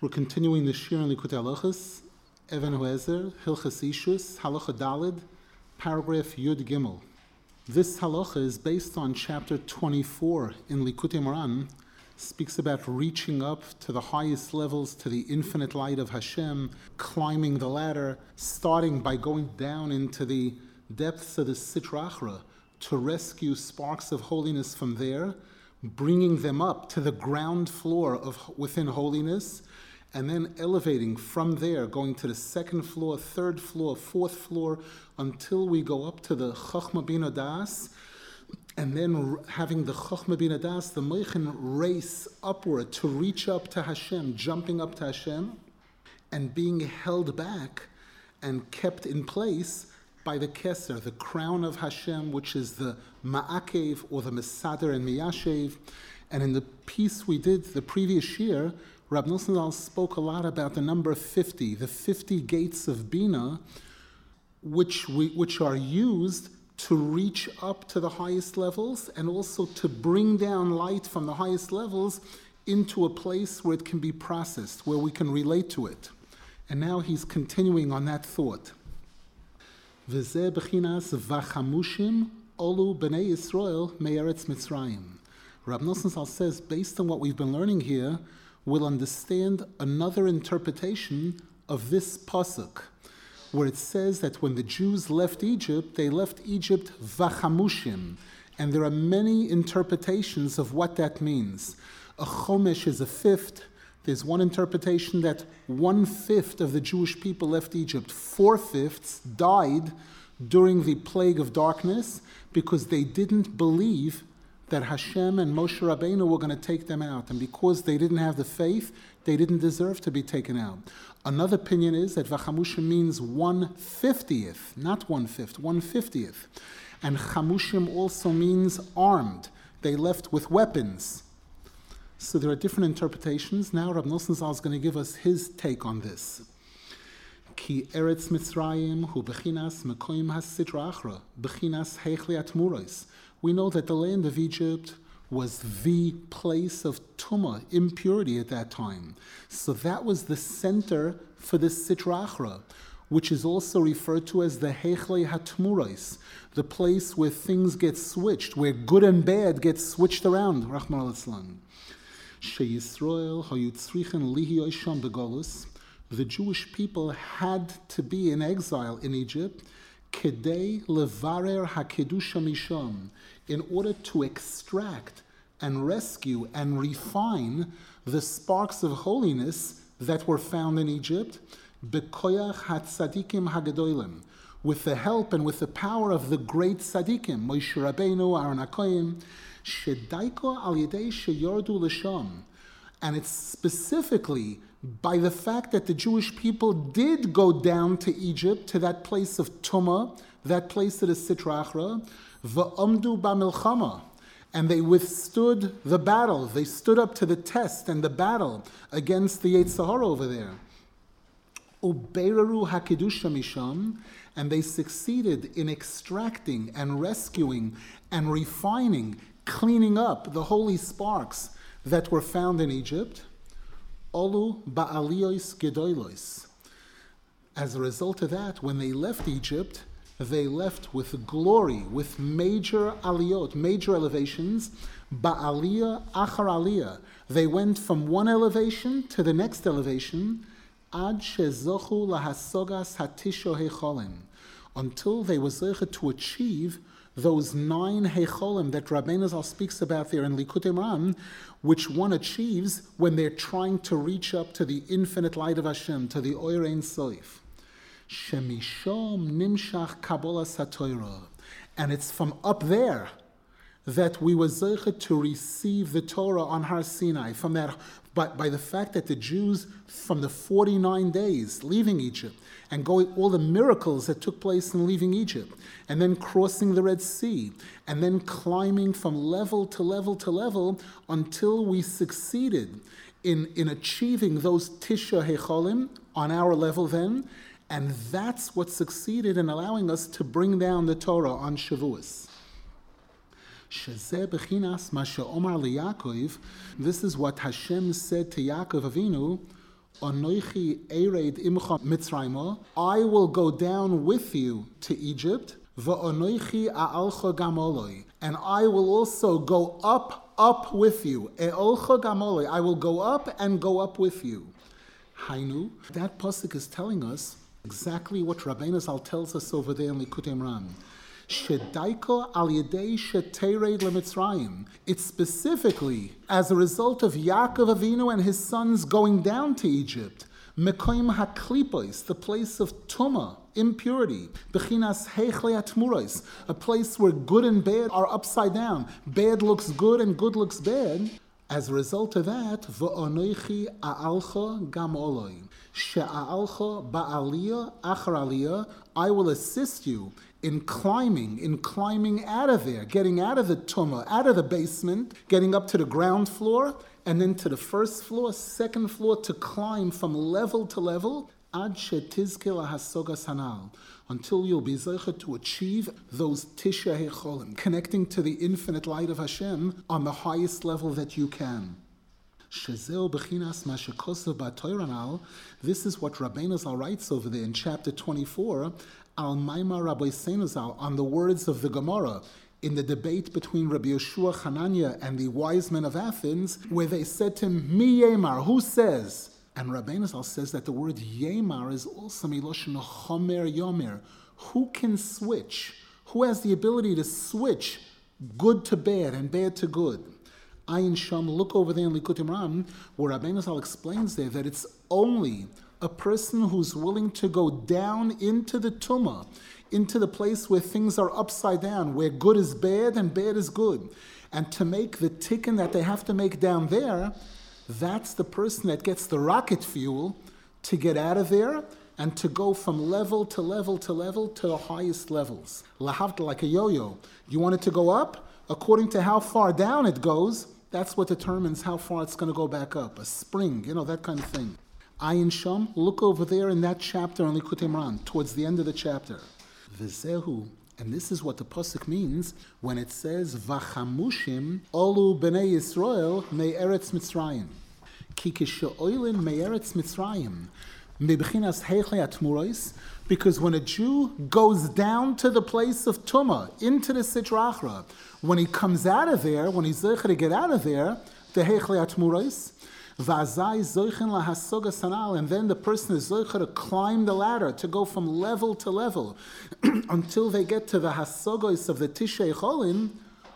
We're continuing the Shir in Likutei Halachos, Even Hoezer, Hilchas Ishus, Halacha Daled, paragraph Yud Gimel. This halacha is based on chapter 24 in Likutei Moran, speaks about reaching up to the highest levels, to the infinite light of Hashem, climbing the ladder, starting by going down into the depths of the Sitra Achra to rescue sparks of holiness from there, bringing them up to the ground floor of within holiness, and then elevating from there, going to the second floor, third floor, fourth floor, until we go up to the Chachma Bina Das, and then having the Chachma Bina Das, the Moichin, race upward to reach up to Hashem, jumping up to Hashem, and being held back and kept in place by the Keser, the crown of Hashem, which is the Ma'akev, or the Mesader and Miyashev. And in the piece we did the previous year, Rab Nosson Zal spoke a lot about the number 50, the 50 gates of Bina, which are used to reach up to the highest levels and also to bring down light from the highest levels into a place where it can be processed, where we can relate to it. And now he's continuing on that thought. V'zeh b'chinas v'chamushim olu b'nei Yisrael me'eretz Mitzrayim. Rab Nosson Zal says, based on what we've been learning here, we'll understand another interpretation of this pasuk, where it says that when the Jews left Egypt, they left Egypt v'chamushim, and there are many interpretations of what that means. A chomesh is a fifth. There's one interpretation that 1/5 of the Jewish people left Egypt. 4/5 died during the plague of darkness because they didn't believe that Hashem and Moshe Rabbeinu were going to take them out. And because they didn't have the faith, they didn't deserve to be taken out. Another opinion is that Vachamushim means 1/50th, not 1/5, 1/50th. And Chamushim also means armed. They left with weapons. So there are different interpretations. Now Rab Nosson Zal is going to give us his take on this. Ki Eretz Mitzrayim hu bechinas mekoim has-sitra achra, bechinas heichli atmuros. We know that the land of Egypt was the place of tumah, impurity at that time. So that was the center for the Sitra Achra, which is also referred to as the Heichli HaTmuros, the place where things get switched, where good and bad get switched around, Rahman al-Islam. Sheyisrael hayu tzrichen lihi oisham begolus. The Jewish people had to be in exile in Egypt, kedei levarer hakedusha misham, in order to extract and rescue and refine the sparks of holiness that were found in Egypt, bekoyach hatzadikim hagedolim, with the help and with the power of the great tzadikim, Moshe Rabbeinu, Aaron HaKohen, shedaiko al yedei sheyordu l'sham. And it's specifically by the fact that the Jewish people did go down to Egypt, to that place of Tumah, that place that is Sitra Achra, v'omdu ba'milchama, and they withstood the battle. They stood up to the test and the battle against the Yetzer Hara over there. Ubeiraru hakedusha misham, and they succeeded in extracting and rescuing and refining, cleaning up the holy sparks that were found in Egypt. Olu ba'aliyos gedolos. As a result of that, when they left Egypt, they left with glory, with major aliyot, major elevations. Ba'aliyah achar aliyah. They went from one elevation to the next elevation, ad shezochu lahasogas hatisho heicholim, until they were zeicha to achieve those 9 heicholim that Rabbeinu Zal speaks about there in Likutei Moran, which one achieves when they're trying to reach up to the infinite light of Hashem, to the Oyer Ein Sof. Shemishom nimshach kabolas haTorah, and it's from up there that we were zeicha to receive the Torah on Har Sinai. From that, by the fact that the Jews, from the 49 days leaving Egypt and going all the miracles that took place in leaving Egypt, and then crossing the Red Sea, and then climbing from level to level to level until we succeeded in achieving those Tisha Heicholim on our level then. And that's what succeeded in allowing us to bring down the Torah on Shavuos. This is what Hashem said to Yaakov Avinu, Anoichi ered imcha Mitzrayma, I will go down with you to Egypt. Va'anoichi a'alcha gamoloi, and I will also go up with you. E'olcha gamoloi, I will go up and go up with you. Hainu, that pasuk is telling us exactly what Rabbeinu Zal tells us over there in Likutei Moharan. Shedaiko al yedei shetered leMitzrayim. It's specifically as a result of Yaakov Avinu and his sons going down to Egypt. Mekoim haklipos, the place of tuma, impurity. Bechinas heichle atmuros, a place where good and bad are upside down. Bad looks good and good looks bad. As a result of that, va'onoichi a'alcha gam oloi. She'a'alcha ba'aliyah achar aliyah, I will assist you in climbing out of there, getting out of the tumah, out of the basement, getting up to the ground floor, and then to the first floor, second floor, to climb from level to level, ad shetizke lahasogas hanal, until you'll be zeicha to achieve those tisha hecholim, connecting to the infinite light of Hashem on the highest level that you can. Shezeo bechinas mashekosav ba'toiranal. This is what Rabbeinu Zal writes over there in chapter 24, al maimar Rabbeinu Zal, on the words of the Gemara, in the debate between Rabbi Yeshua Hananya and the wise men of Athens, where they said to him, Mi Yemar, who says? And Rabbeinu Zal says that the word Yemar is also Miloshin Chomer Yomer. Who can switch? Who has the ability to switch good to bad and bad to good? Ayin Sham, look over there in Likutei Moharan, where Rabbeinu Zal explains there that it's only a person who's willing to go down into the tumah, into the place where things are upside down, where good is bad and bad is good, and to make the tikkun that they have to make down there, that's the person that gets the rocket fuel to get out of there and to go from level to level to level to the highest levels. Lahavta, like a yo-yo. You want it to go up? According to how far down it goes, that's what determines how far it's going to go back up. A spring, that kind of thing. Ayin Sham, look over there in that chapter in Likutei Moharan, towards the end of the chapter. V'zehu, and this is what the pasuk means when it says, V'chamushim olu b'nei Yisrael me'eretz Mitzrayim. Ki kisho'oilin me'eretz Mitzrayim. Mebchinas heichle atmuros, because when a Jew goes down to the place of Tumah, into the Sitra Achra, when he comes out of there, when he's zeicher to get out of there, the heichle atmuros, v'azai zoichen lahasogas hanal, and then the person is zeicher to climb the ladder, to go from level to level, until they get to the hasogos of the Tishrei Cholin,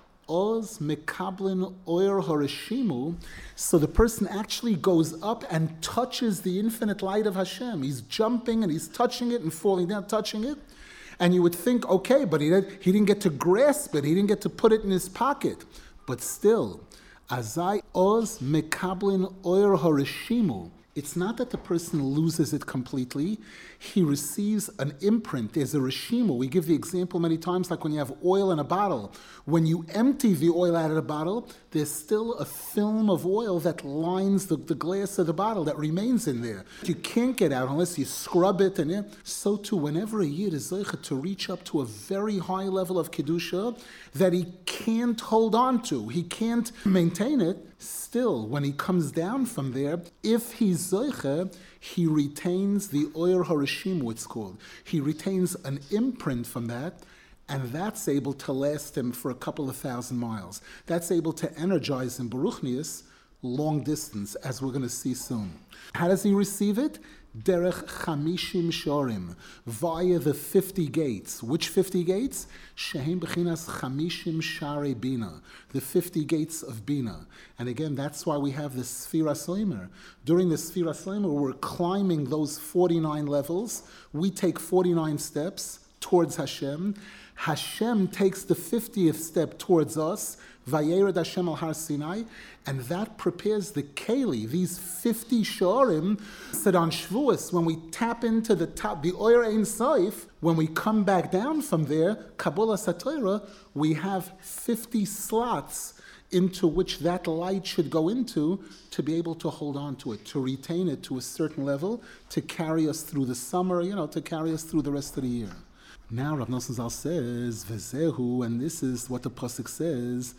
Oz mekablin oyer harishimu. So the person actually goes up and touches the infinite light of Hashem. He's jumping and he's touching it and falling down, touching it. And you would think, okay, but he didn't get to grasp it. He didn't get to put it in his pocket. But still, azai oz mekablin oyer harishimu. It's not that the person loses it completely. He receives an imprint. There's a reshima. We give the example many times, like when you have oil in a bottle. When you empty the oil out of the bottle, there's still a film of oil that lines the glass of the bottle that remains in there. You can't get out unless you scrub it. So too, whenever a yid is zeicha to reach up to a very high level of kedusha that he can't hold on to, he can't maintain it, still, when he comes down from there, if he's zeicha, he retains the oyer harishim, it's called. He retains an imprint from that, and that's able to last him for a couple of thousand miles. That's able to energize him, Baruchnius, long distance, as we're going to see soon. How does he receive it? Derech chamishim shorim, via the 50 gates. Which 50 gates? Shehem bechinas chamishim share bina, the 50 gates of bina. And again, that's why we have the Sfiras Omer. During the Sfiras Omer, we're climbing those 49 levels. We take 49 steps towards Hashem. Hashem takes the 50th step towards us, Vayered Hashem al Har Sinai, and that prepares the Keli, these 50 Shorim, said on Shavuos, when we tap into the top, the Oyer Ein Soif, when we come back down from there, Kabbalah Satorah, we have 50 slots into which that light should go into to be able to hold on to it, to retain it to a certain level, to carry us through the summer, to carry us through the rest of the year. Now Rav Nosson Zal says, V'zehu, and this is what the pasuk says,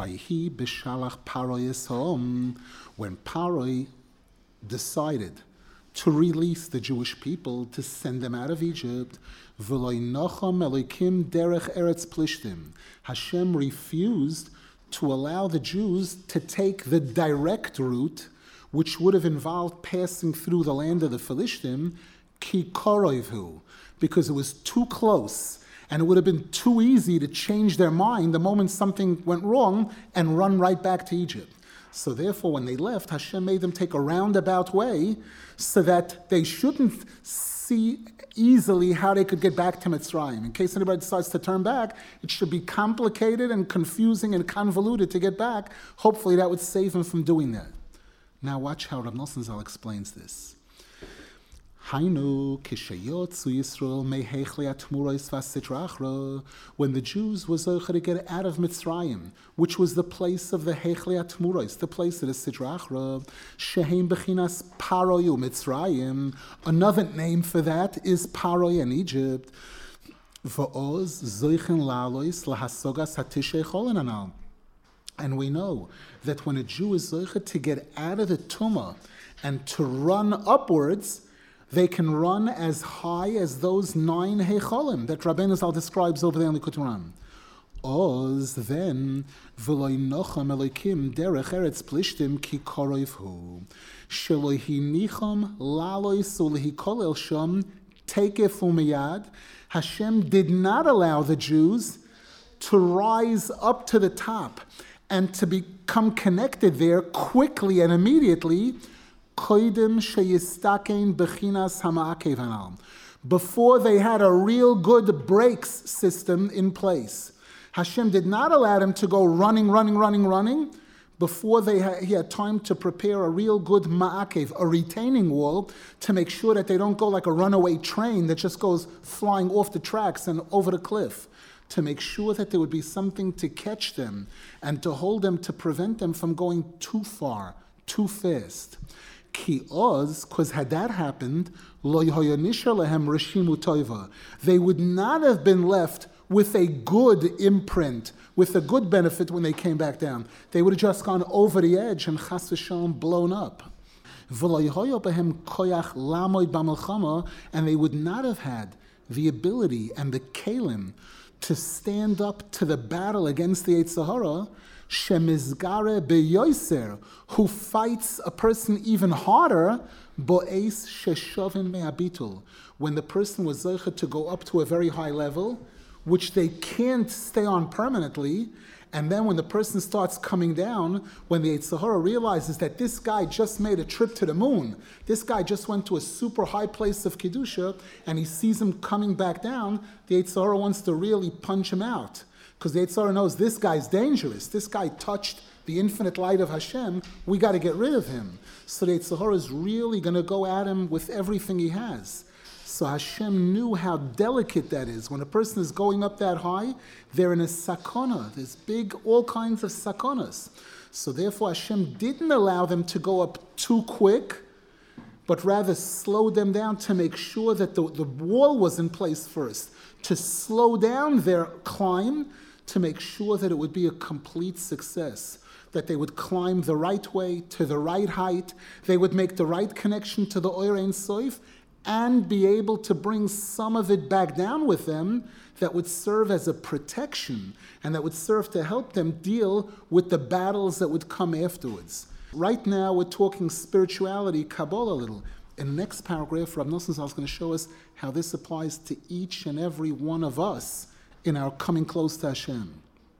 Vayhi b'shalach Paroi es ha'om, when Paroi decided to release the Jewish people, to send them out of Egypt. V'lo nocham Elokim derech eretz plishtim. Hashem refused to allow the Jews to take the direct route, which would have involved passing through the land of the Philistine, ki koroivhu, because it was too close, and it would have been too easy to change their mind the moment something went wrong and run right back to Egypt. So therefore, when they left, Hashem made them take a roundabout way so that they shouldn't see easily how they could get back to Mitzrayim. In case anybody decides to turn back, it should be complicated and confusing and convoluted to get back. Hopefully that would save them from doing that. Now watch how Rav Nosson Zal explains this. Hainu kishayotzu Yisrael mehechli atmuros vasitra achra. When the Jews were zocher to get out of Mitzrayim, which was the place of the hechli atmuros, the place of the sitra achra, shehem bechinas paroyu Mitzrayim. Another name for that is Paroi in Egypt. Va'oz zoichen lalois lahasogas hatishe cholen anal. And we know that when a Jew is zocher to get out of the tumah and to run upwards, they can run as high as those 9 hecholim that Rabbeinu Zal describes over there in Likutei Moharan. Oz then v'loi nocham Elokim derech eretz plishtim ki koroivhu sheloi hinicham lalois ulehikolel sham tekef umiyad. Hashem did not allow the Jews to rise up to the top and to become connected there quickly and immediately. Before they had a real good brakes system in place. Hashem did not allow them to go running, before he had time to prepare a real good ma'akev, a retaining wall, to make sure that they don't go like a runaway train that just goes flying off the tracks and over the cliff, to make sure that there would be something to catch them and to hold them, to prevent them from going too far, too fast. Because had that happened, they would not have been left with a good imprint, with a good benefit when they came back down. They would have just gone over the edge and chas v'shalom blown up. And they would not have had the ability and the kalim to stand up to the battle against the Yetzer Hara, Shemizgare beyoser, who fights a person even harder, bo'es sheshovin me'abitul, when the person was zeicha to go up to a very high level, which they can't stay on permanently, and then when the person starts coming down, when the Yetzer Hara realizes that this guy just made a trip to the moon, this guy just went to a super high place of Kedusha, and he sees him coming back down, the Yetzer Hara wants to really punch him out. Because the Yetzer Hara knows this guy's dangerous. This guy touched the infinite light of Hashem. We got to get rid of him. So the Yetzer Hara is really going to go at him with everything he has. So Hashem knew how delicate that is. When a person is going up that high, they're in a sakona. There's all kinds of sakonas. So therefore Hashem didn't allow them to go up too quick, but rather slowed them down to make sure that the wall was in place first, to slow down their climb, to make sure that it would be a complete success, that they would climb the right way, to the right height, they would make the right connection to the Oyer Ein Sof, and be able to bring some of it back down with them that would serve as a protection, and that would serve to help them deal with the battles that would come afterwards. Right now we're talking spirituality, Kabbalah a little. In the next paragraph, Rav Nosson Zal is going to show us how this applies to each and every one of us in our coming close to Hashem.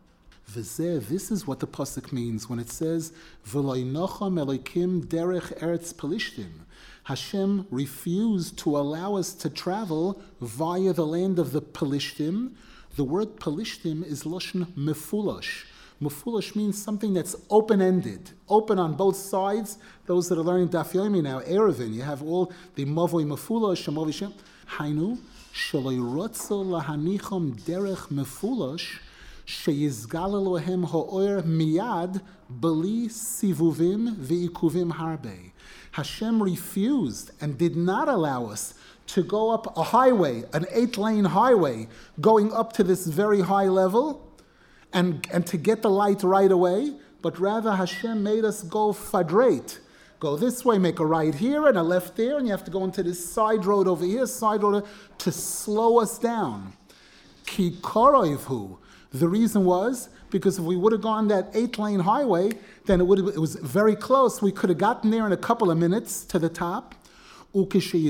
This is what the pasuk means when it says, "V'lo nocham Elokim derech eretz pelishtim." Hashem refused to allow us to travel via the land of the Pelishtim. The word Pelishtim is lashon mefulash. Mefulash means something that's open-ended, open on both sides. Those that are learning Daf Yomi now, Erevin, you have all the Mavoi Mefulash, Mavoi Shem. Hainu, shaloi rotzo lahanichom derech mefulash, sheyizgal Elohem ha'oyer miyad beli sivuvim ve'ikuvim harbe. Hashem refused and did not allow us to go up a highway, an 8-lane highway, going up to this very high level, and to get the light right away, but rather Hashem made us go fadrate, Go this way, make a right here and a left there, and you have to go into this side road over here, side road to slow us down. Ki koroivhu. The reason was because if we would have gone that 8-lane highway, then it was very close. We could have gotten there in a couple of minutes to the top. And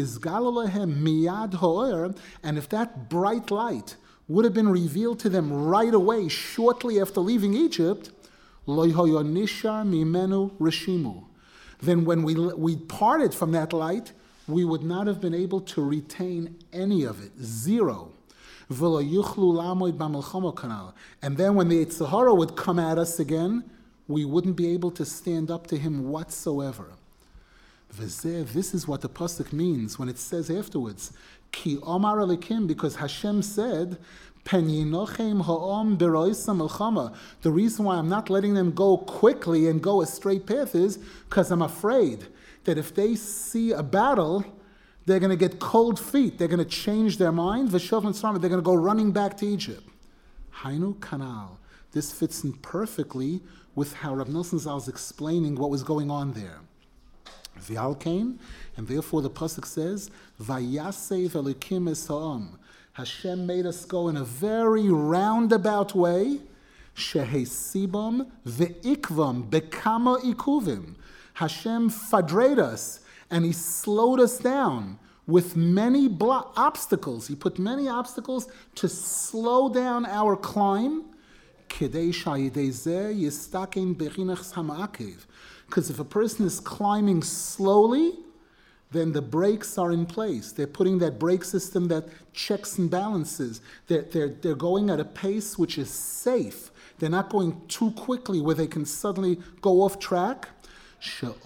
if that bright light would have been revealed to them right away, shortly after leaving Egypt, then when we parted from that light, we would not have been able to retain any of it, zero. And then when the Yetzer Hara would come at us again, we wouldn't be able to stand up to him whatsoever. This is what the pasuk means when it says afterwards, Ki Omar Elikim, because Hashem said, Pen yinochem ha'om b'roisa melchama. The reason why I'm not letting them go quickly and go a straight path is because I'm afraid that if they see a battle, they're going to get cold feet. They're going to change their mind. V'shov mitzrayim. They're going to go running back to Egypt. Hainu kanal. This fits in perfectly with how Rav Nosson Zal is explaining what was going on there. V'alkein, and therefore the pasuk says, Vayasev Elikim es ha'om. Hashem made us go in a very roundabout way. Shehesibam ve'ikvam bekama ikuvim. Hashem fadrate us, and he slowed us down with many obstacles. He put many obstacles to slow down our climb. Because if a person is climbing slowly, then the brakes are in place. They're putting that brake system that checks and balances. They're going at a pace which is safe. They're not going too quickly where they can suddenly go off track. And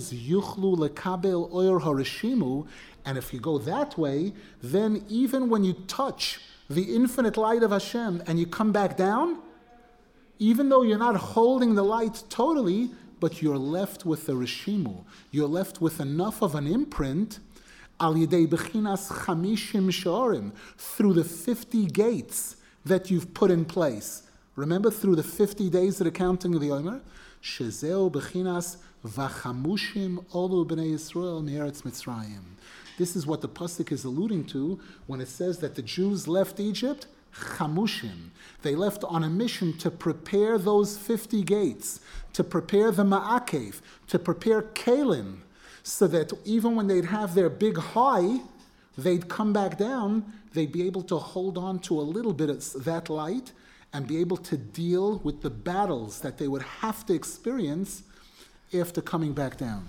if you go that way, then even when you touch the infinite light of Hashem and you come back down, even though you're not holding the light totally, but you're left with the reshimu. You're left with enough of an imprint al yidei bechinas chamishim shorim, through the 50 gates that you've put in place. Remember, through the 50 days of the counting of the Omer, shezeu bechinas vachamushim olu b'nei Yisrael me'eretz Mitzrayim. This is what the pasuk is alluding to when it says that the Jews left Egypt. Chamushim. They left on a mission to prepare those 50 gates, to prepare the Ma'akev, to prepare Kalim, so that even when they'd have their big high, they'd come back down, they'd be able to hold on to a little bit of that light and be able to deal with the battles that they would have to experience after coming back down.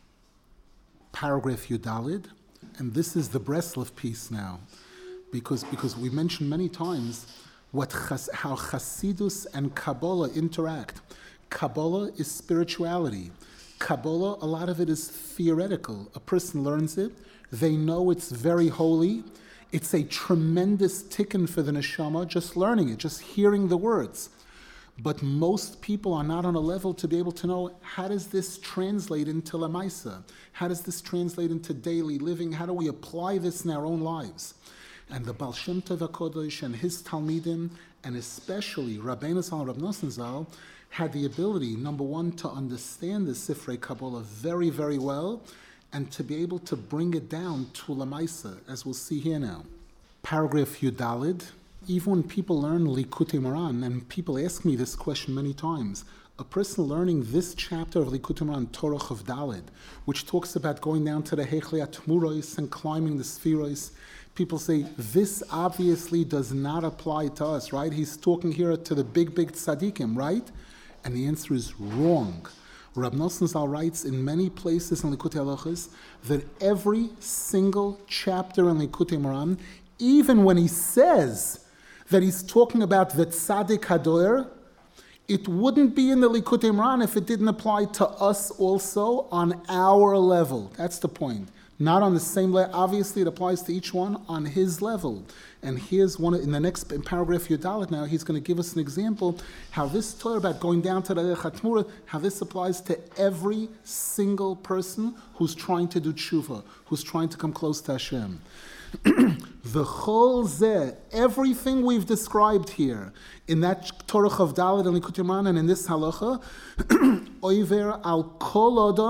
Paragraph Yudalid, and this is the Breslov piece now. Because we mentioned many times how Chasidus and Kabbalah interact. Kabbalah is spirituality. Kabbalah, a lot of it is theoretical. A person learns it. They know it's very holy. It's a tremendous tikkun for the neshama, just learning it, just hearing the words. But most people are not on a level to be able to know, how does this translate into Lamaisa? How does this translate into daily living? How do we apply this in our own lives? And the Baal Shem Tov HaKodesh and his Talmidim, and especially Rabbeinu Zal and Rav Nosson Zal, had the ability, number one, to understand the Sifrei Kabbalah very, very well, and to be able to bring it down to Lamaisa, as we'll see here now. Paragraph Yudalid. Even when people learn Likutei Moharan, and people ask me this question many times, a person learning this chapter of Likutei Moharan, Torah of Dalid, which talks about going down to the Hechlei HaTmuros and climbing the Spheros, people say, this obviously does not apply to us, right? He's talking here to the big tzaddikim, right? And the answer is wrong. Rab Nosson Zal writes in many places in Likutei Halachos that every single chapter in Likutei Moharan, even when he says that he's talking about the tzaddik hadoer, it wouldn't be in the Likutei Moharan if it didn't apply to us also on our level. That's the point. Not on the same level. Obviously, it applies to each one on his level. And here's one, in the next paragraph, Yudalit now, he's going to give us an example how this Torah about going down to the Chatmura, how this applies to every single person who's trying to do tshuva, who's trying to come close to Hashem. The whole zeh, everything we've described here in that Torah of Dalet and Likutei Moharan and in this halacha, oiver al kol adam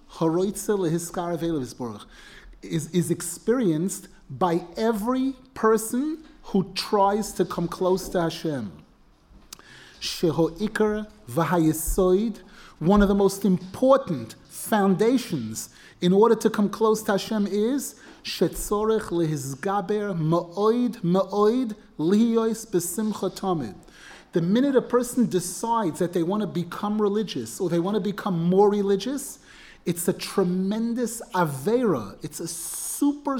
is experienced by every person who tries to come close to Hashem. Sheho'ikar v'hayesoid, one of the most important foundations in order to come close to Hashem is shetzorech lehizgaber ma'oid lihiyos b'simcha tamid. The minute a person decides that they want to become religious or they want to become more religious, it's a tremendous avera. It's a super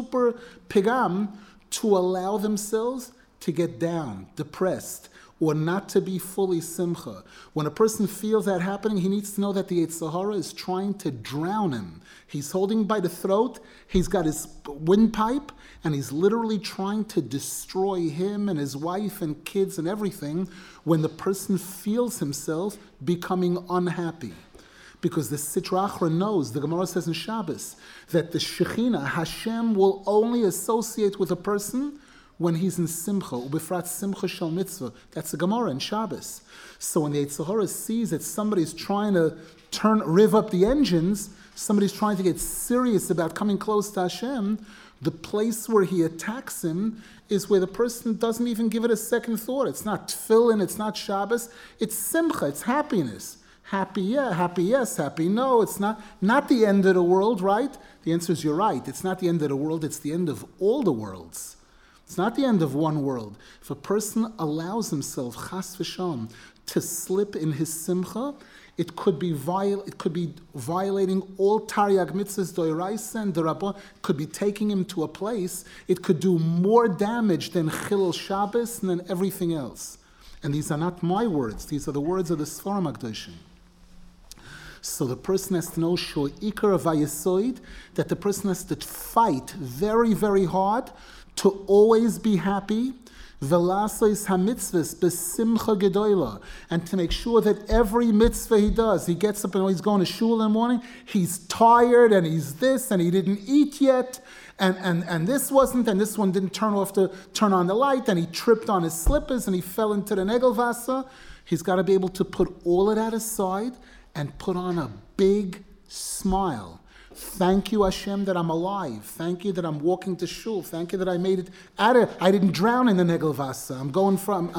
pigam to allow themselves to get down, depressed, or not to be fully simcha. When a person feels that happening, he needs to know that the Yetzer Hara is trying to drown him. He's holding by the throat, he's got his windpipe, and he's literally trying to destroy him and his wife and kids and everything when the person feels himself becoming unhappy. Because the Sitra Achra knows, the Gemara says in Shabbos, that the Shekhinah, Hashem, will only associate with a person when he's in Simcha, Ubefrat Simcha Shel Mitzvah. That's the Gemara in Shabbos. So when the Yetzer Hara sees that somebody's trying to rev up the engines, somebody's trying to get serious about coming close to Hashem, the place where he attacks him is where the person doesn't even give it a second thought. It's not tefillin, it's not Shabbos, it's Simcha, it's happiness. Happy, yeah, happy, yes, happy, no. It's not the end of the world, right? The answer is you're right. It's not the end of the world, it's the end of all the worlds. It's not the end of one world. If a person allows himself, chas v'sham, to slip in his simcha, it could be violating all Taryag mitzvahs, doiraisa and derabah. It could be taking him to a place. It could do more damage than Chilul Shabbos and than everything else. And these are not my words. These are the words of the Sfarim HaKadoshim. So the person has to know Sho'ikar Vayesoid, that the person has to fight very, very hard to always be happy, Velasois HaMitzvahs B'Simcha Gedoyla, and to make sure that every mitzvah he does, he gets up and he's going to shul in the morning, he's tired and he's this and he didn't eat yet, and this wasn't, and this one didn't turn on the light, and he tripped on his slippers and he fell into the Negelwasser. He's got to be able to put all of that aside and put on a big smile. Thank you, Hashem, that I'm alive. Thank you that I'm walking to shul. Thank you that I made it out of, I didn't drown in the Negelwasser. I'm going.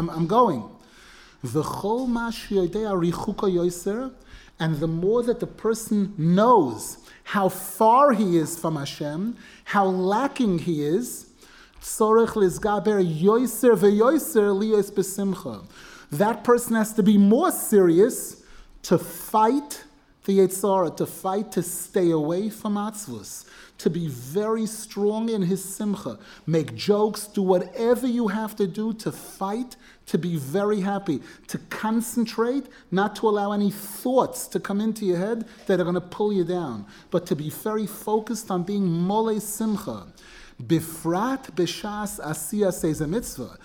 V'chol ma sheyodea richuka yoser, and the more that the person knows how far he is from Hashem, how lacking he is, tzorech lizgaber yoser v'yoser liyos b'simcha. That person has to be more serious to fight the Yetzer Hara, to fight to stay away from atzvus, to be very strong in his simcha, make jokes, do whatever you have to do to fight, to be very happy, to concentrate, not to allow any thoughts to come into your head that are going to pull you down, but to be very focused on being mole simcha. Bifrat b'shas asiyas seiz mitzvah,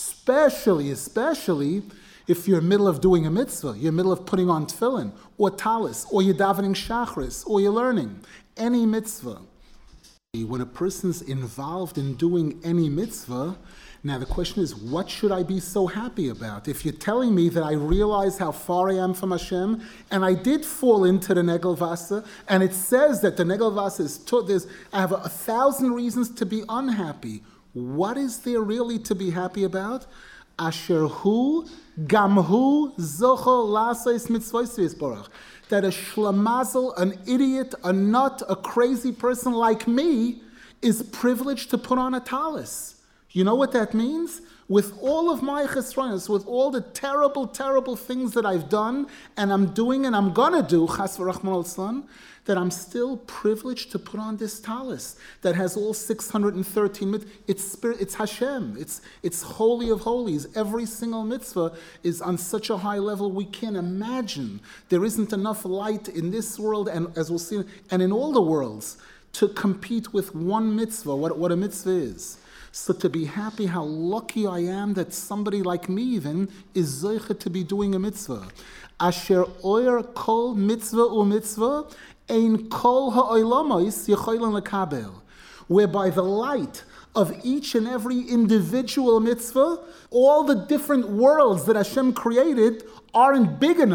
especially if you're in the middle of doing a mitzvah, you're in the middle of putting on tefillin, or talis, or you're davening shachris, or you're learning any mitzvah. When a person's involved in doing any mitzvah, now the question is, what should I be so happy about? If you're telling me that I realize how far I am from Hashem, and I did fall into the Negelwasser, and it says that the Negelwasser is I have 1,000 reasons to be unhappy. What is there really to be happy about? Asher hu gamhu zocho lasais mitzvos yisborach. That a shlamazel, an idiot, a nut, a crazy person like me is privileged to put on a talis. You know what that means? With all of my chesronos, with all the terrible, terrible things that I've done, and I'm doing, and I'm gonna do, chas v'rachman al-Islam, that I'm still privileged to put on this talis that has all 613 mitzvahs. It's Hashem. It's holy of holies. Every single mitzvah is on such a high level we can't imagine. There isn't enough light in this world, and as we'll see, and in all the worlds, to compete with one mitzvah, what a mitzvah is. So to be happy how lucky I am that somebody like me even is zeicha to be doing a mitzvah. Asher oyer kol mitzvah u mitzvah, ein kol ha'olamos yecholen lekabel. Whereby the light of each and every individual mitzvah, all the different worlds that Hashem created aren't big enough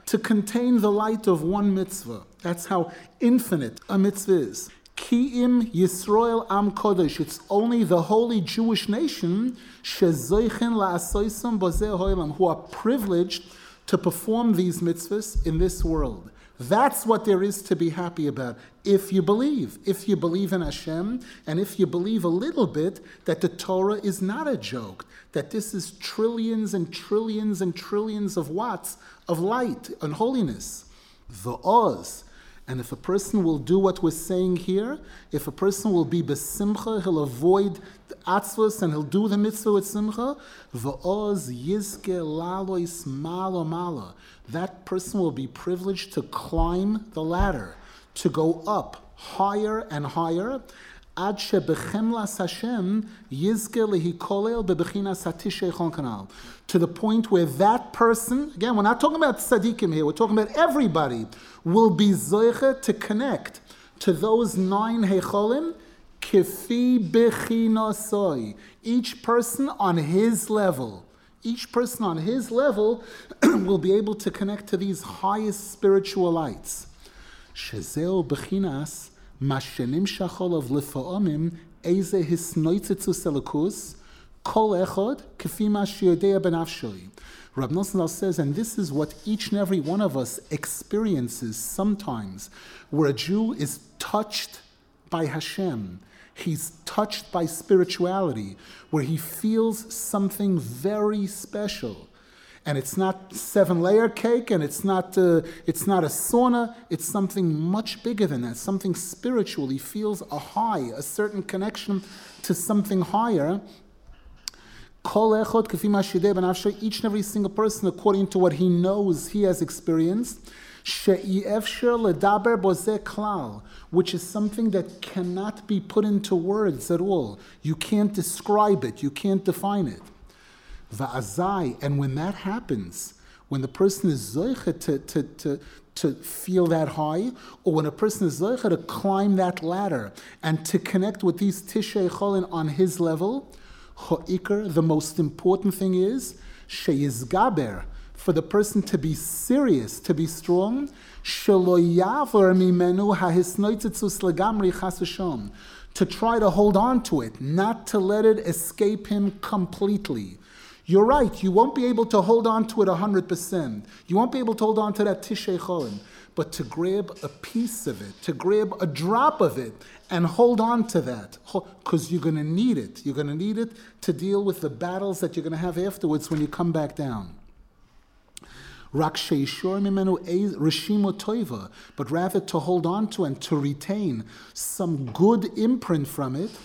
to contain the light of one mitzvah. That's how infinite a mitzvah is. Ki'im Yisrael Am Kodesh. It's only the holy Jewish nation shezoichen la'asoisam bozeh ho'olam, who are privileged to perform these mitzvahs in this world. That's what there is to be happy about. If you believe in Hashem, and if you believe a little bit that the Torah is not a joke, that this is trillions and trillions and trillions of watts of light and holiness. The Oz. And if a person will do what we're saying here, if a person will be besimcha, he'll avoid the atzvos and he'll do the mitzvah with simcha, v'oz yizke lalois malo malo. That person will be privileged to climb the ladder, to go up higher and higher, ad shebechemlas Hashem yizke lehikolel bebechinas hatishei chon kanal. To the point where that person, again, we're not talking about tzaddikim here, we're talking about everybody, will be zoiche to connect to those 9 hecholim, kifi bechinosoi. Each person on his level. Each person on his level will be able to connect to these highest spiritual lights. Shezeo bechinas mashenim shachol of lifa'omim eze hisnoitzetzus elikus kol echod kefi ma sheyodea benafshoi. Rab Nosson says, and this is what each and every one of us experiences sometimes, where a Jew is touched by Hashem. He's touched by spirituality, where he feels something very special. And it's not 7-layer cake, and it's not a sauna. It's something much bigger than that, something spiritual. He feels a high, a certain connection to something higher. Each and every single person, according to what he knows he has experienced, which is something that cannot be put into words at all. You can't describe it, you can't define it. And when that happens, when the person is zoiche to feel that high, or when a person is zoiche to climb that ladder and to connect with these tishrei cholin on his level, the most important thing is sheyizgaber, for the person to be serious, to be strong, to try to hold on to it, not to let it escape him completely. You're right, you won't be able to hold on to it 100%. You won't be able to hold on to that tishrei cholin, but to grab a piece of it, to grab a drop of it, and hold on to that, because you're going to need it. You're going to need it to deal with the battles that you're going to have afterwards when you come back down. But rather to hold on to and to retain some good imprint from it.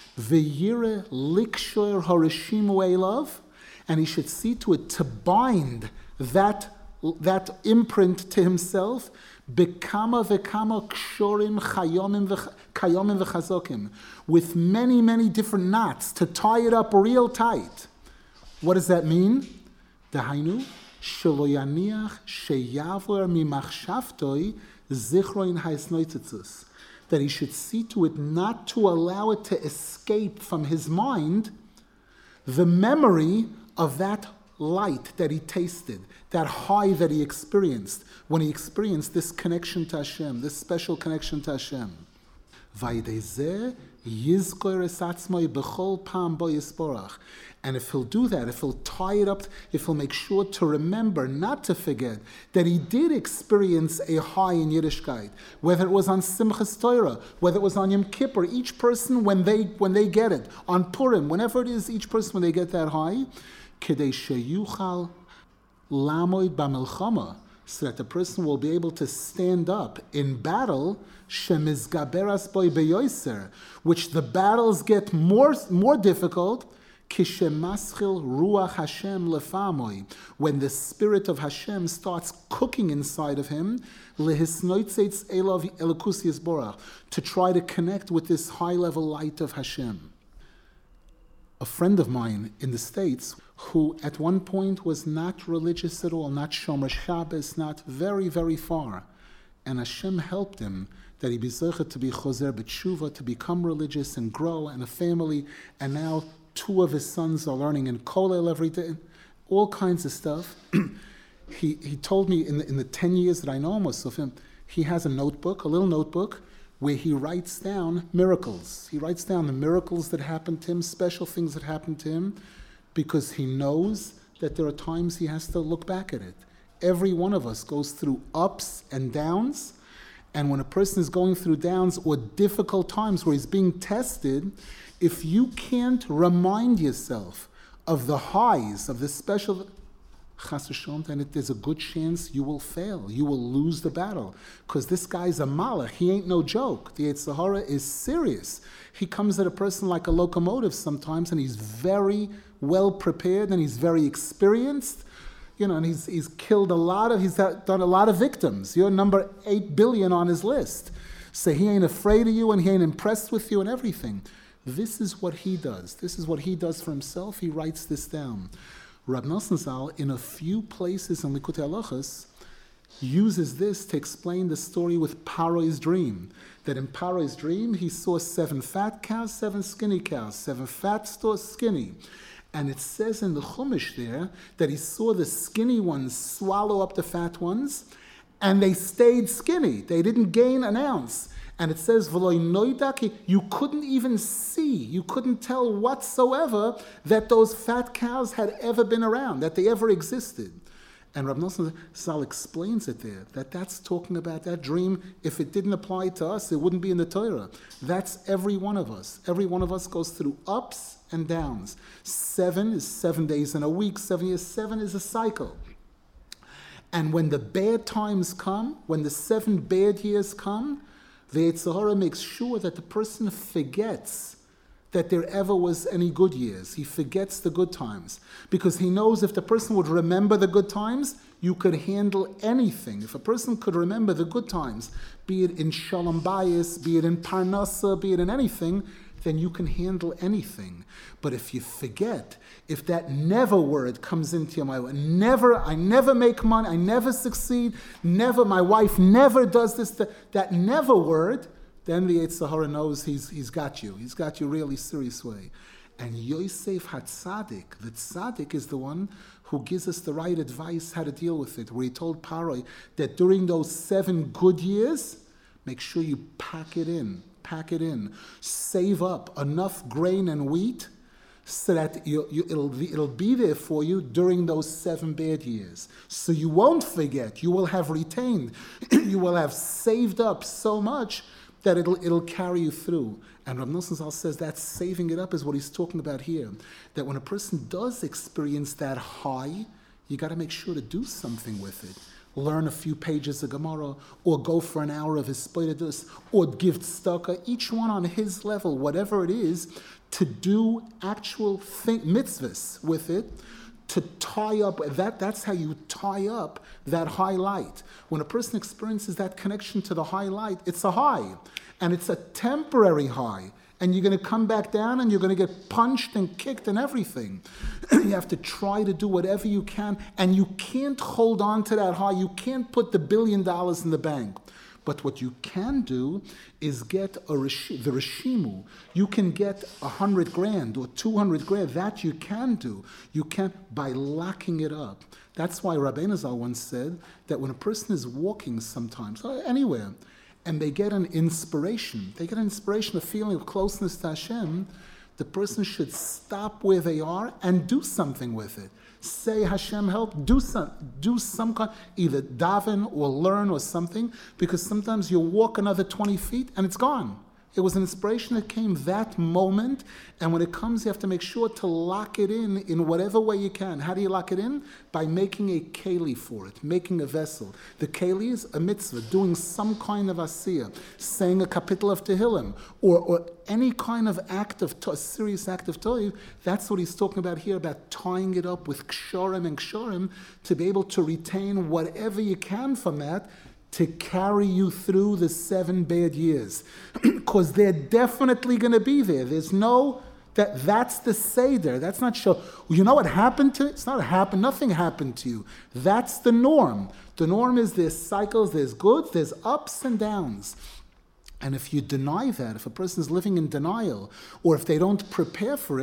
And he should see to it to bind that imprint to himself, bekama vekama kshorim kayomim v'chazokim, with many, many different knots to tie it up real tight. What does that mean? Dahainu shelo yaniach sheyavor mimachshavtoi zichroin haisnoitzetzus. That he should see to it not to allow it to escape from his mind the memory of that light that he tasted, that high that he experienced when he experienced this connection to Hashem, this special connection to Hashem. And if he'll do that, if he'll tie it up, if he'll make sure to remember, not to forget, that he did experience a high in Yiddishkeit, whether it was on Simchas Torah, whether it was on Yom Kippur, each person when they get it, on Purim, whenever it is, each person when they get that high, Kedei sheyuchal lamoid b'milchama, so that the person will be able to stand up in battle, shemizgaberas boy beyoser, which the battles get more difficult, kishemaschil ruach Hashem lefamoy, when the spirit of Hashem starts cooking inside of him, lehisnoitzeitz elav elokus yisborach, to try to connect with this high-level light of Hashem. A friend of mine in the States, who at one point was not religious at all, not Shomer Shabbos, not very, very far. And Hashem helped him that he be zeicha to be chozer b'tshuva, to become religious and grow, and a family. And now 2 of his sons are learning in kollel every day, all kinds of stuff. he told me in the 10 years that I know almost of him, he has a notebook, a little notebook, where he writes down miracles. He writes down the miracles that happened to him, special things that happened to him, because he knows that there are times he has to look back at it. Every one of us goes through ups and downs, and when a person is going through downs or difficult times where he's being tested, if you can't remind yourself of the highs, of the special Chas v'shalom, then there's a good chance you will fail. You will lose the battle. Because this guy's a malach. He ain't no joke. The Yetzer Hara is serious. He comes at a person like a locomotive sometimes, and he's very well prepared, and he's very experienced. And he's killed he's done a lot of victims. You're number 8 billion on his list. So he ain't afraid of you, and he ain't impressed with you and everything. This is what he does. This is what he does for himself. He writes this down. Rab Nosson Zal, in a few places in Likutei Halachos, uses this to explain the story with Paro's dream. That in Paro's dream, he saw 7 fat cows, 7 skinny cows, 7 fat, skinny. And it says in the Chumash there that he saw the skinny ones swallow up the fat ones, and they stayed skinny. They didn't gain an ounce. And it says, you couldn't even see, you couldn't tell whatsoever that those fat cows had ever been around, that they ever existed. And Rab Nosson Zal explains it there, that's talking about that dream. If it didn't apply to us, it wouldn't be in the Torah. That's every one of us. Every one of us goes through ups and downs. 7 is 7 days in a week, 7 years, 7 is a cycle. And when the bad times come, when the 7 bad years come, the Yetzer Hara makes sure that the person forgets that there ever was any good years. He forgets the good times. Because he knows if the person would remember the good times, you could handle anything. If a person could remember the good times, be it in Shalom Bayis, be it in Parnasa, be it in anything, then you can handle anything. But if you forget, if that never word comes into your mind, I never make money, I never succeed, never, my wife never does this, that never word, then the Yetzer Hara knows he's got you. He's got you really serious way. And Yosef HaTzadik, the Tzadik is the one who gives us the right advice how to deal with it, where he told Paroi that during those 7 good years, make sure you pack it in. Save up enough grain and wheat so that it'll be there for you during those 7 bad years. So you won't forget. You will have retained. You will have saved up so much that it'll carry you through. And Rab Nosson Zal says that saving it up is what he's talking about here. That when a person does experience that high, you got to make sure to do something with it. Learn a few pages of Gemara, or go for an hour of Hispoidus, or give tzedakah, each one on his level, whatever it is, to do actual mitzvahs with it, to tie up, that's how you tie up that high light. When a person experiences that connection to the high light, it's a high, and it's a temporary high. And you're going to come back down and you're going to get punched and kicked and everything. You have to try to do whatever you can, and you can't hold on to that high. You can't put the $1 billion in the bank. But what you can do is get the Rishimu. You can get 100 grand or 200 grand. That you can do. You can by locking it up. That's why Rabbeinu Zal once said that when a person is walking sometimes, anywhere, and they get an inspiration, a feeling of closeness to Hashem, the person should stop where they are and do something with it. Say, Hashem, help, do some kind, either daven or learn or something, because sometimes you walk another 20 feet and it's gone. It was an inspiration that came that moment, and when it comes, you have to make sure to lock it in whatever way you can. How do you lock it in? By making a keli for it, making a vessel. The keli is a mitzvah, doing some kind of asiyah, saying a kapitel of Tehillim, or any kind of act of a serious act of Torah. That's what he's talking about here, about tying it up with ksharim and ksharim to be able to retain whatever you can from that, to carry you through the 7 bad years. Because they're definitely going to be there. There's no, that's the Seder. That's not sure. You know what happened to it? It's not happened. Nothing happened to you. That's the norm. The norm is there's cycles, there's goods, there's ups and downs. And if you deny that, if a person is living in denial, or if they don't prepare for it,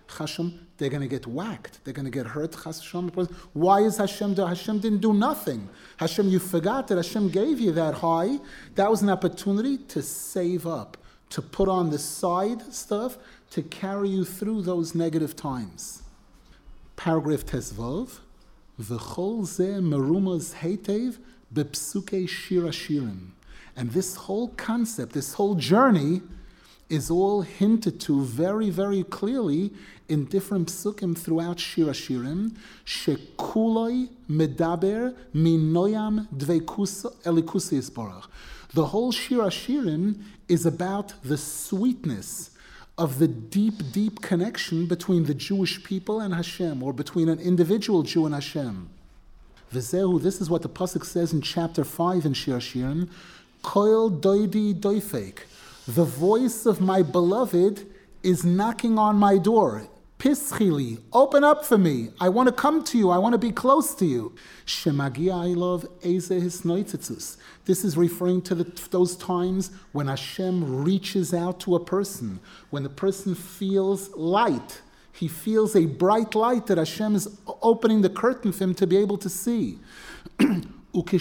Hashem, they're going to get whacked. They're going to get hurt. Hashem. Why is Hashem there? Hashem didn't do nothing. Hashem, you forgot that Hashem gave you that high. That was an opportunity to save up, to put on the side stuff, to carry you through those negative times. Paragraph Tesvav. V'chol zeh merumaz heitev bepsukei shir hashirim. And this whole concept, this whole journey, is all hinted to very, very clearly in different psukim throughout Shir Hashirim. Shekuloi medaber minoyam dveikus elikusi yisborach. The whole Shir Hashirim is about the sweetness of the deep, deep connection between the Jewish people and Hashem, or between an individual Jew and Hashem. V'zehu, this is what the pasuk says in chapter 5 in Shir Hashirim. Koil doidi doifek. The voice of my beloved is knocking on my door. Pischili, open up for me. I want to come to you. I want to be close to you. Shemagia Ilov Eze Hisnoitzetzus. This is referring to those times when Hashem reaches out to a person, when the person feels light. He feels a bright light that Hashem is opening the curtain for him to be able to see. And when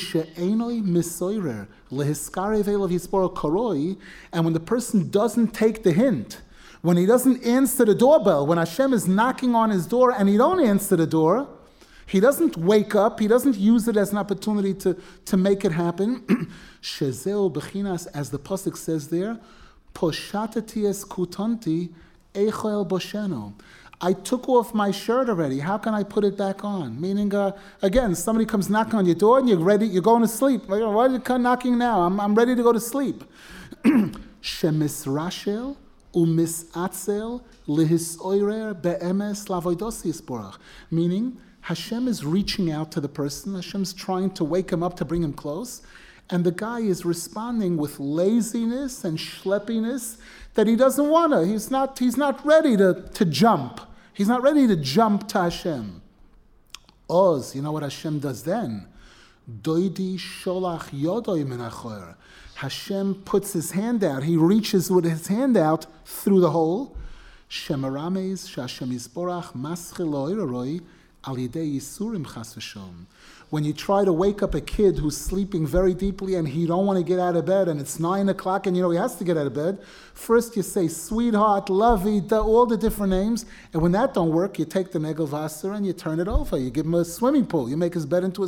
the person doesn't take the hint, when he doesn't answer the doorbell, when Hashem is knocking on his door and he don't answer the door, he doesn't wake up, he doesn't use it as an opportunity to make it happen. Shezeo bechinas, as the pasuk says there, poshatati es kutanti eichel bosheno. I took off my shirt already. How can I put it back on? Meaning, again, somebody comes knocking on your door and you're ready, you're going to sleep. Why are you knocking now? I'm ready to go to sleep. Shemisrashel umisatzel lihisoirer be'emes lavoidosi yisborach. Meaning, Hashem is reaching out to the person. Hashem's trying to wake him up to bring him close. And the guy is responding with laziness and schleppiness that he doesn't want to. He's not ready to jump. He's not ready to jump to Hashem. Oz, you know what Hashem does then? Doidi sholach yodoi min achoyer. Hashem puts his hand out. He reaches with his hand out through the hole. Shemarames shashem yisborach maschiloi roi al yidei yisurim chas v'shom. When you try to wake up a kid who's sleeping very deeply and he don't want to get out of bed and it's 9 o'clock and you know he has to get out of bed, first you say sweetheart, lovey, all the different names, and when that don't work, you take the negel Wasser and you turn it over. You give him a swimming pool. You make his bed into a...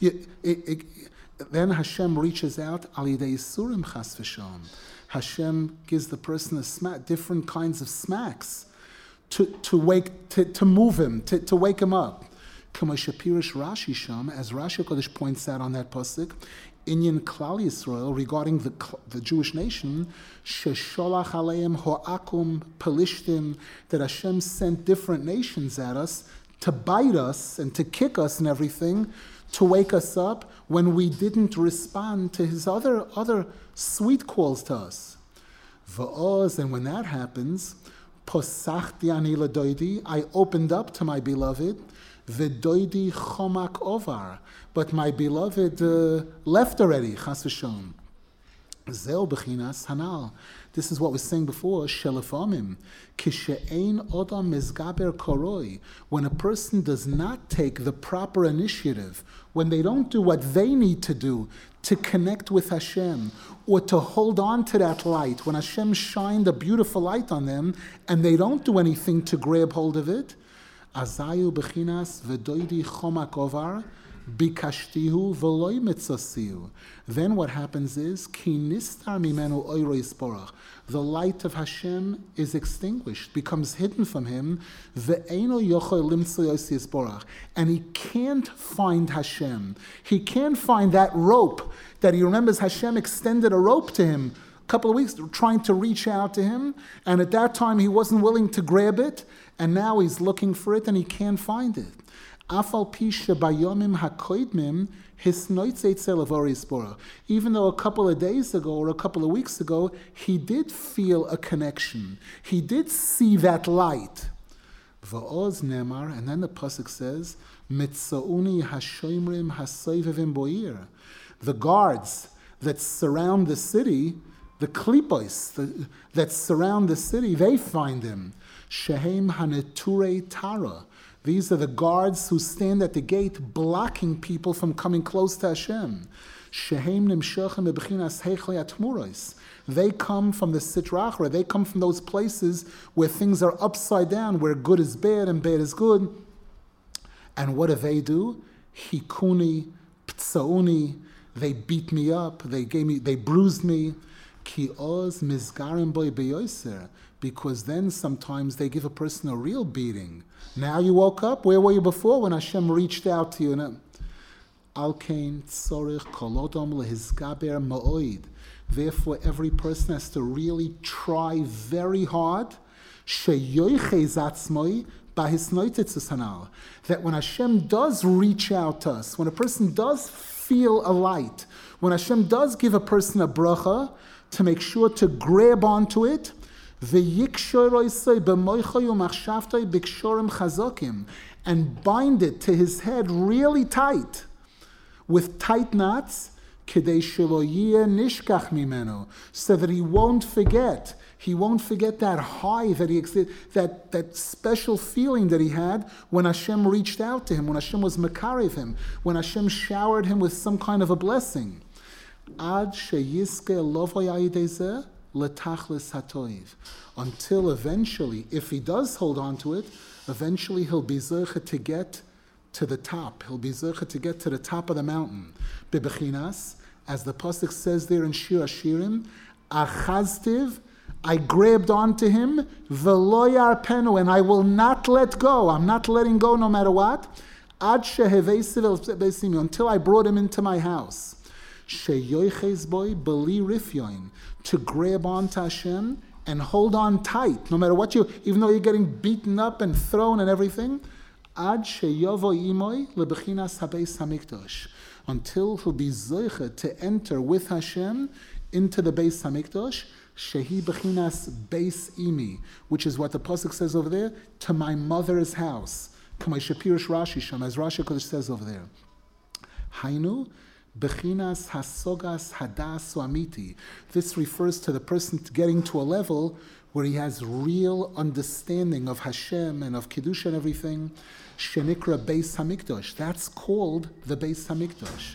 Then Hashem reaches out, al yidei surim chas v'shom. Hashem gives the person a smack, different kinds of smacks to move him, to wake him up. Rashi Sham, as Rashi Kodesh points out on that pasuk, Inyan Klal Yisrael, regarding the Jewish nation, Shesholach Aleim Ho'akum Pelishtim, that Hashem sent different nations at us to bite us and to kick us and everything, to wake us up when we didn't respond to his other sweet calls to us. Va'oz, and when that happens, Posachti ani ladoidi, I opened up to my beloved, V'doidi chomak ovar, but my beloved left already, chas v'shom. Zeo bechinas hanal. This is what we was saying before, shelefamim. Kishe'ein odam mizgaber koroi. When a person does not take the proper initiative, when they don't do what they need to do to connect with Hashem, or to hold on to that light, when Hashem shined a beautiful light on them, and they don't do anything to grab hold of it, Azayu bechinas v'doidi chomak ovar bikashtihu v'loi mitzosiu. Then what happens is ki nistar mimenu oiro yisporach. The light of Hashem is extinguished, becomes hidden from him. Ve'eno yochoi limtzo yosi yisporach, and he can't find Hashem. He can't find that rope that he remembers. Hashem extended a rope to him a couple of weeks, trying to reach out to him, and at that time he wasn't willing to grab it. And now he's looking for it and he can't find it. Even though a couple of days ago or a couple of weeks ago, he did feel a connection. He did see that light. And then the pasuk says, the guards that surround the city, The klipos that surround the city, they find him. Shehem haneturei tara. These are the guards who stand at the gate blocking people from coming close to Hashem. Shehem nimshochem bebechinas heichli atmuros. They come from the Sitra Achra. They come from those places where things are upside down, where good is bad and bad is good. And what do? Hikuni, ptsauni. They beat me up. They bruised me. Ki oz mizgarim boy beyoser. Because then sometimes they give a person a real beating. Now you woke up. Where were you before when Hashem reached out to you? Al kain tzorich kolodom lehizgaber ma'oid. Therefore, every person has to really try very hard that when Hashem does reach out to us, when a person does feel a light, when Hashem does give a person a bracha, to make sure to grab onto it, and bind it to his head really tight, with tight knots, so that he won't forget. He won't forget that high that special feeling that he had when Hashem reached out to him, when Hashem was makarev him, when Hashem showered him with some kind of a blessing. Until eventually, if he does hold on to it, eventually he'll be zeicha to get to the top. He'll be zeicha to get to the top of the mountain. Bebechinas, as the pasuk says there in Shir Hashirim, achaztiv, I grabbed onto him, v'lo yarpenu, and I will not let go. I'm not letting go no matter what. Ad shehevesiv el beisimi, until I brought him into my house. Sheyoiches boy beli rifyoin, to grab onto Hashem and hold on tight, no matter what even though you're getting beaten up and thrown and everything. Ad sheyovo imoy lebechinas habeis hamikdash, until he'll be zeicha to enter with Hashem into the Beis Hamikdash, shehi bechinas beis imi, which is what the pasuk says over there, to my mother's house. Kamay Shapirish Rashi Sham, as Rashi Kodesh says over there. Hainu bechinas hasogas hadas amiti. This refers to the person getting to a level where he has real understanding of Hashem and of Kiddush and everything. Shenikra Beis Hamikdash. That's called the Beis Hamikdash.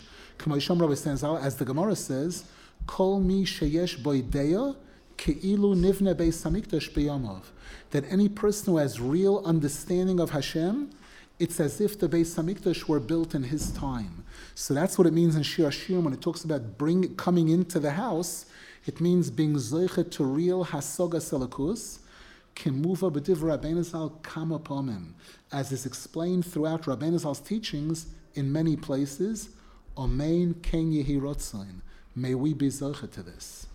As the Gemara says, Kol mi sheyesh boideya keilu nivne Beis Hamikdash b'yamav. That any person who has real understanding of Hashem, it's as if the Beis Hamikdash were built in his time. So that's what it means in Shir Hashirim when it talks about coming into the house. It means being zeicha to real hasogas elikus, kimuva b'div Rabbeinu Zal kama pomim, as is explained throughout Rabbeinu Zal's teachings in many places. Omein ken yehi rotzain. May we be zeicha to this.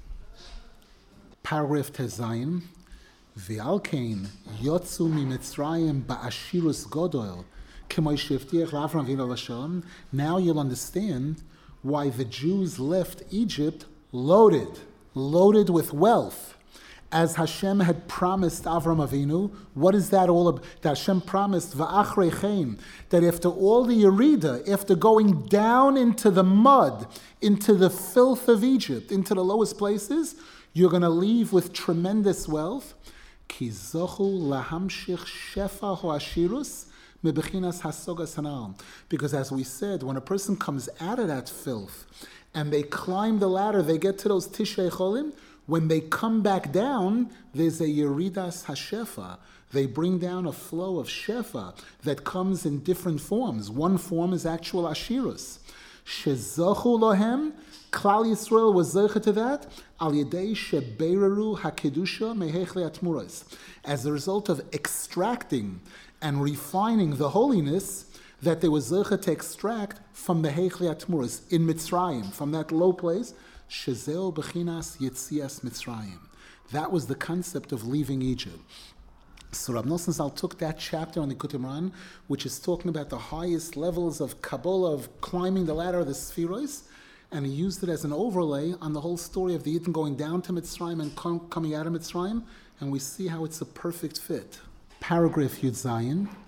Paragraph Tezayin. V'al kain yotzu miMitzrayim ba'ashirus godol k'may shevtiach Avram Avinu l'Shalom. Now you'll understand why the Jews left Egypt loaded with wealth, as Hashem had promised Avram Avinu. What is that all about? That Hashem promised va'achreichein, that after all the yerida, after going down into the mud, into the filth of Egypt, into the lowest places, you're going to leave with tremendous wealth. Ki zochu lahamshich shefa ho'ashirus mebechinas hasogas hanal. Because as we said, when a person comes out of that filth and they climb the ladder, they get to those tishrei cholim. When they come back down, there's a yeridas hashefa. They bring down a flow of shefa that comes in different forms. One form is actual ashirus. Shezochu lohem, Klal Yisrael was zeicha to that, al yedei shebeiraru hakedusha mehechle atmuros, as a result of extracting and refining the holiness that they were zeicha to extract from the hechle atmuros in Mitzrayim, from that low place. Shezeo bechinas yetzias Mitzrayim. That was the concept of leaving Egypt. So Rav Nosson Zal took that chapter on the Likutei Moharan, which is talking about the highest levels of Kabbalah, of climbing the ladder of the Spheros, and he used it as an overlay on the whole story of the Yidden going down to Mitzrayim and coming out of Mitzrayim, and we see how it's a perfect fit. Paragraph Yud Zayin.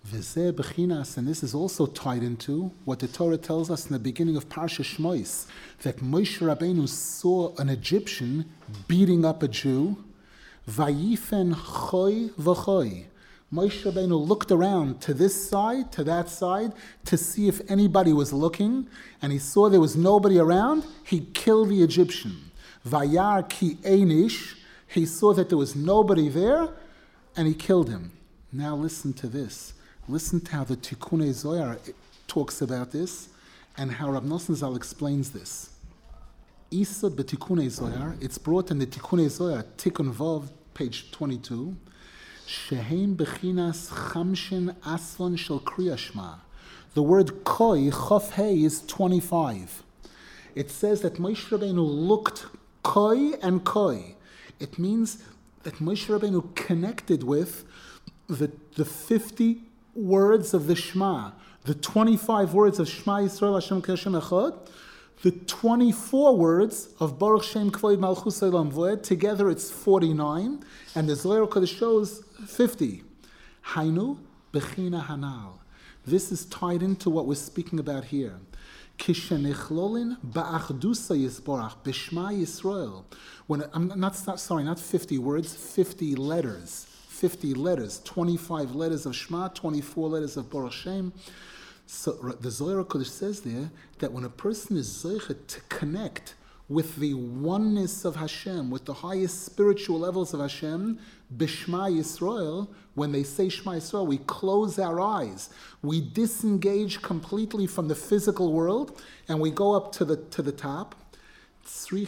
V'zeh bechinas, and this is also tied into what the Torah tells us in the beginning of Parsha Shmois, that Moshe Rabbeinu saw an Egyptian beating up a Jew. Vayifen choy v'choy. Moshe Rabbeinu looked around to this side, to that side, to see if anybody was looking, and he saw there was nobody around. He killed the Egyptian. Vayar ki einish. He saw that there was nobody there, and he killed him. Now listen to this. Listen to how the Tikkunei Zohar talks about this, and how Rav Nosson Zal explains this. Isa b'Tikkunei Zohar, it's brought in the Tikkunei Zohar, Tikkun Vav, page 22, Shehem bechinas chamshin asvan shel kriya shma. The word koi, chof hey, is 25. It says that Moshe Rabbeinu looked koi and koi. It means that Moshe Rabbeinu connected with the 50 words of the Shema, the 25 words of Shema Yisrael Hashem K'Hashem Echad, the 24 words of Baruch Shem Kvoid Malchus Olam Voed. Together it's 49, and the Zohar Kodesh shows 50. Hainu bechina hanal. This is tied into what we're speaking about here. Kishenichlolin ba'achdusa yisborach b'shma Yisrael. When not 50 words, 50 letters. 50 letters, 25 letters of Shema, 24 letters of Baruch Shem. So the Zohar Kodesh says there that when a person is zoichet to connect with the oneness of Hashem, with the highest spiritual levels of Hashem, B'Shma Yisrael, when they say Shema Yisrael, we close our eyes, we disengage completely from the physical world, and we go up to the top. We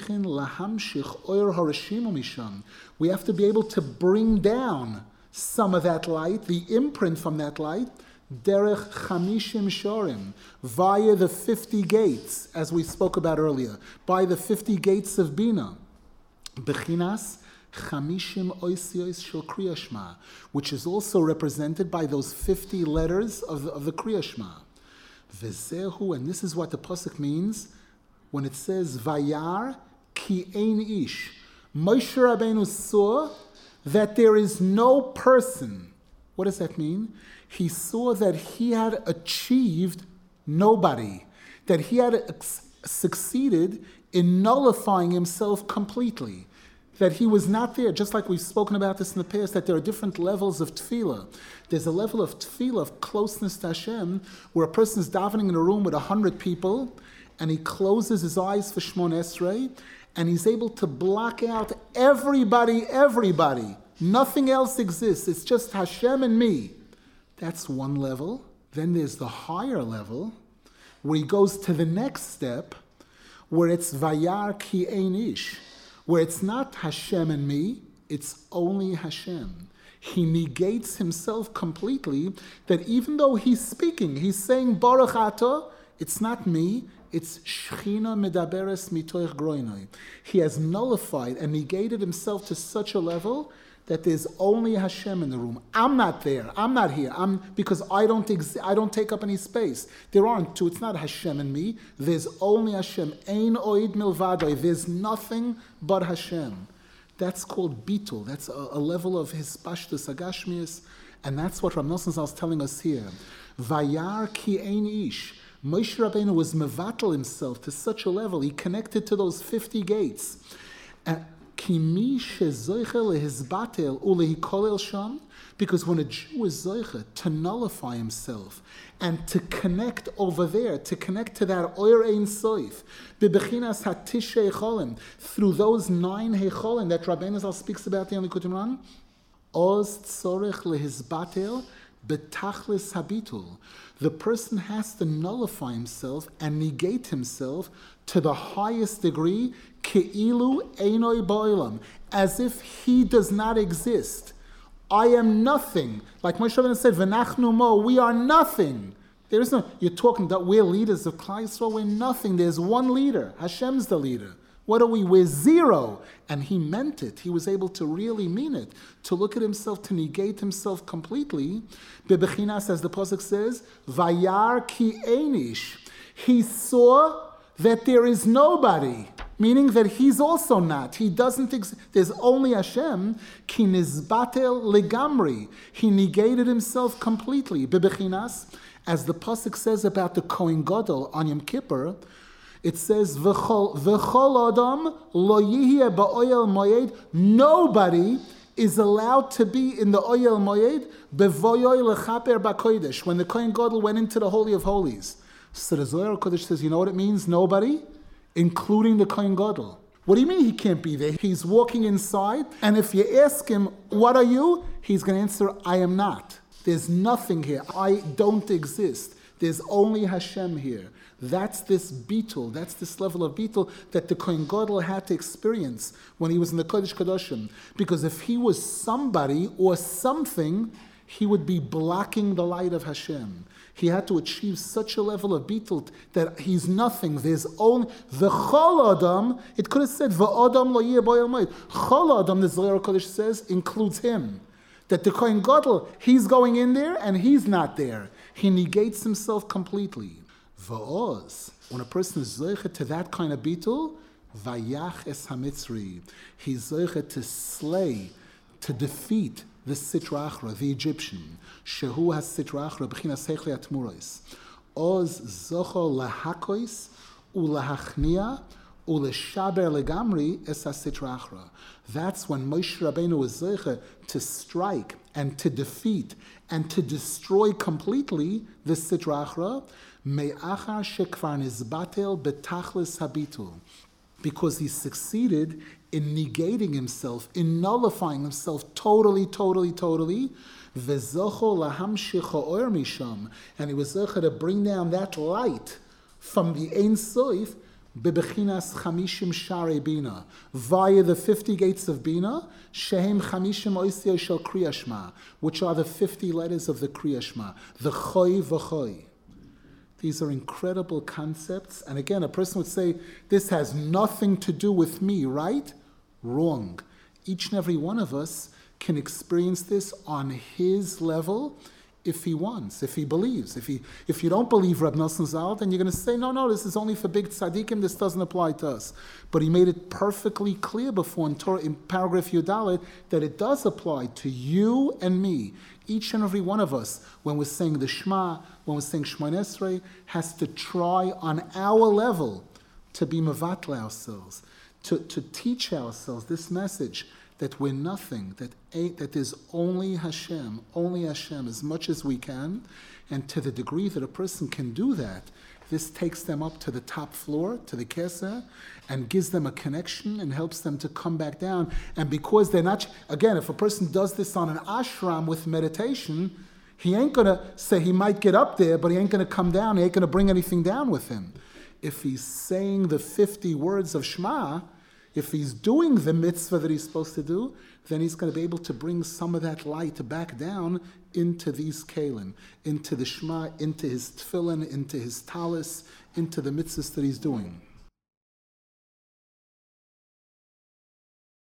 have to be able to bring down some of that light, the imprint from that light, derech chamishim shorim, via the 50 gates, as we spoke about earlier, by the 50 gates of Bina, bechinas chamishim oisiyos shel Kriya Shema, which is also represented by those 50 letters of the Kriya Shema. V'zehu, and this is what the pasuk means when it says Vayar ki ein ish. Moshe Rabbeinu saw that there is no person. What does that mean? He saw that he had achieved nobody, that he had succeeded in nullifying himself completely, that he was not there, just like we've spoken about this in the past, that there are different levels of tefillah. There's a level of tefillah, of closeness to Hashem, where a person is davening in a room with 100 people, and he closes his eyes for Shmon Esrei, and he's able to block out everybody. Nothing else exists. It's just Hashem and me. That's one level. Then there's the higher level, where he goes to the next step, where it's Vayar ki ein ish, where it's not Hashem and me, it's only Hashem. He negates himself completely, that even though he's speaking, he's saying Baruch Atah, it's not me, it's Shechina medaberes mitoich groinoi. He has nullified and negated himself to such a level that there's only Hashem in the room. I'm not there. I'm not here. Because I don't take up any space. There aren't two. It's not Hashem and me. There's only Hashem. Ein oid milvadoi. There's nothing but Hashem. That's called bitul. That's a level of his pashtus agashmius, and that's what Rav Nosson Zal is telling us here. Vayar ki ein ish. Moshe Rabbeinu was mevatel himself to such a level. He connected to those 50 gates. Because when a Jew is zoiche to nullify himself and to connect over there, to connect to that oyer ein soif, bebechinas hatishe echolim, through those 9 hecholim that Rabbeinu Zal speaks about in Likutei Moharan, oz tzorech lehizbatel betachlis habitul. The person has to nullify himself and negate himself to the highest degree, ke'ilu einoi ba'olam, as if he does not exist. I am nothing. Like Moshe Rabbeinu said, v'nachnu mo, we are nothing. There is no, you're talking that we're leaders of Klal Yisrael, we're nothing. There's one leader. Hashem's the leader. What are we? We're zero. And he meant it. He was able to really mean it, to look at himself, to negate himself completely. Bebechinas, as the pasuk says, Vayar ki ein ish. He saw that there is nobody. meaning that he's also not. He doesn't exist. There's only Hashem. Ki nizbatel legamri. He negated himself completely. Bebechinas, as the pasuk says about the Kohen Gadol on Yom Kippur, it says, V'chol adam lo yihye ba'oyel moyed. Nobody is allowed to be in the Oyel Moyed bevoyoy lechaper b'kodesh. When the Kohen Gadol went into the Holy of Holies. So the Zohar Kodesh says, you know what it means? Nobody, including the Kohen Gadol. What do you mean he can't be there? He's walking inside, and if you ask him, what are you? He's going to answer, I am not. There's nothing here. I don't exist. There's only Hashem here. That's this bitul, that's this level of bitul that the Kohen Gadol had to experience when he was in the Kodesh Kodashim. Because if he was somebody or something, he would be blocking the light of Hashem. He had to achieve such a level of bitul that he's nothing. There's only the Chol Adam. It could have said V'Adam lo yeh bo yomod. Chol Adam, the Zohar Kodesh says, includes him. That the Kohen Gadol, he's going in there and he's not there. He negates himself completely. Va'oz, when a person is zoichet to that kind of bitul, vayach es hamitzri, he's zoichet to slay, to defeat the Sitra Achra, the Egyptian. Shehu has Sitra Achra, b'chinas heichli atmuros. Oz zocho lahakois ulahachnia uleshaber legamri es Sitra Achra. That's when Moshe Rabbeinu was zoichet to strike and to defeat and to destroy completely the Sitra Achra. Me'achar shekvar nizbatel betachlis habitul, because he succeeded in negating himself, in nullifying himself totally. Vezocho lahamshich ha'or misham, and he was zocher to bring down that light from the Ein Sof bebechinas chamishim sharei bina, via the 50 gates of bina, shehem chamishim oisiyos shel Kriya Shema, which are the 50 letters of the Kriya Shema, the choy v'choy. These are incredible concepts. And again, a person would say, this has nothing to do with me, right? Wrong. Each and every one of us can experience this on his level if he wants, if he believes. If you don't believe Reb Nosson Zal, then you're going to say, no, this is only for big tzaddikim, this doesn't apply to us. But he made it perfectly clear before in Torah, in paragraph Yudalet, that it does apply to you and me. Each and every one of us, when we're saying the Shema, when we're saying Shmoneh Esrei, has to try on our level to be mevatla ourselves, to teach ourselves this message that we're nothing, that there's only Hashem, as much as we can, and to the degree that a person can do that, this takes them up to the top floor, to the Keseh, and gives them a connection and helps them to come back down. And because they're not, again, if a person does this on an ashram with meditation, he ain't going to say he might get up there, but he ain't going to come down, he ain't going to bring anything down with him. If he's saying the 50 words of Shema, if he's doing the mitzvah that he's supposed to do, then he's going to be able to bring some of that light back down into these kalim, into the Shema, into his tefillin, into his talis, into the mitzvahs that he's doing.